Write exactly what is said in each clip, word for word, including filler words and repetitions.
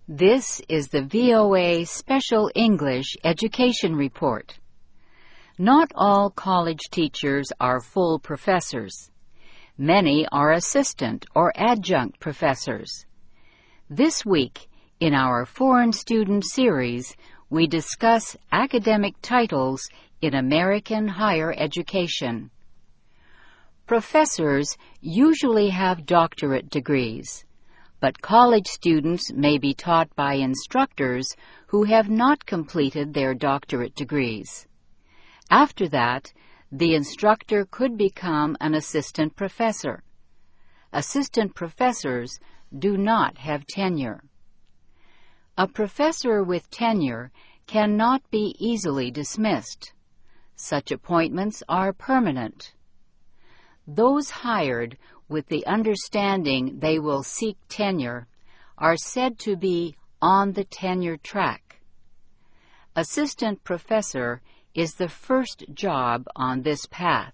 This is the V O A Special English Education Report. Not all college teachers are full professors. Many are assistant or adjunct professors. This week, in our Foreign Student Series, we discuss academic titles in American higher education. Professors usually have doctorate degrees, but college students may be taught by instructors who have not completed their doctorate degrees. After that, the instructor could become an assistant professor. Assistant professors do not have tenure. A professor with tenure cannot be easily dismissed. Such appointments are permanent. Those hired with the understanding they will seek tenure are said to be on the tenure track. Assistant professor is the first job on this path.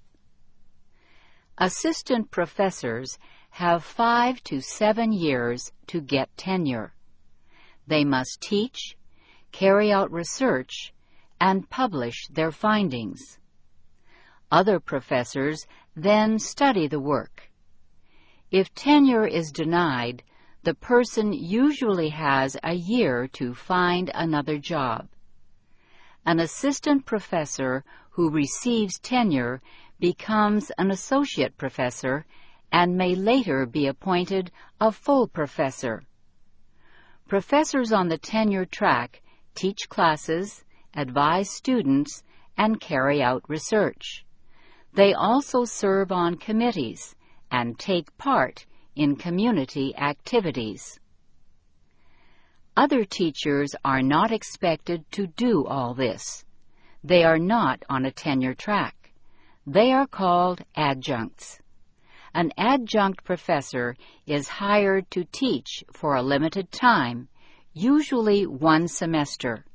Assistant professors have five to seven years to get tenure. They must teach, carry out research, and publish their findings. Other professors then study the work. If tenure is denied, the person usually has a year to find another job. An assistant professor who receives tenure becomes an associate professor and may later be appointed a full professor. Professors on the tenure track teach classes, advise students, and carry out research. They also serve on committees and take part in community activities. Other teachers are not expected to do all this. They are not on a tenure track. They are called adjuncts. An adjunct professor is hired to teach for a limited time, usually one semester.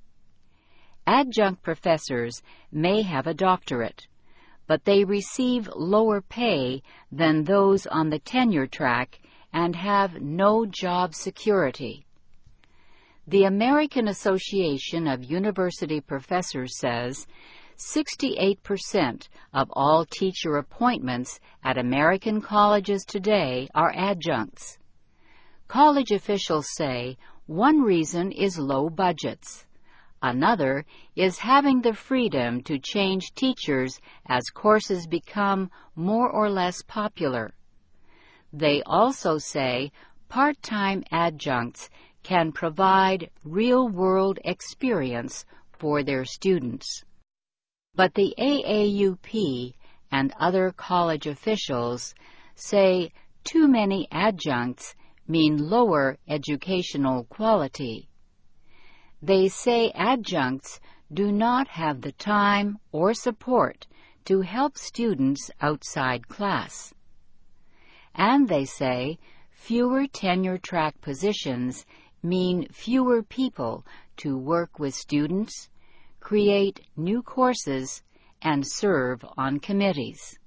Adjunct professors may have a doctorate, but they receive lower pay than those on the tenure track and have no job security. The American Association of University Professors says sixty-eight percent of all teacher appointments at American colleges today are adjuncts. College officials say one reason is low budgets. Another is having the freedom to change teachers as courses become more or less popular. They also say part-time adjuncts can provide real-world experience for their students. But the A A U P and other college officials say too many adjuncts mean lower educational quality. They say adjuncts do not have the time or support to help students outside class. And they say fewer tenure-track positions mean fewer people to work with students, create new courses, and serve on committees.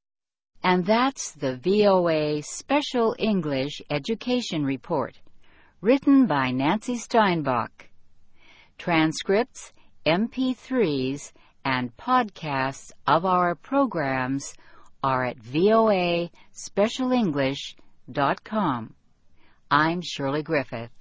And that's the V O A Special English Education Report, written by Nancy Steinbach. Transcripts, M P threes, and podcasts of our programs are at voa special english dot com. I'm Shirley Griffith.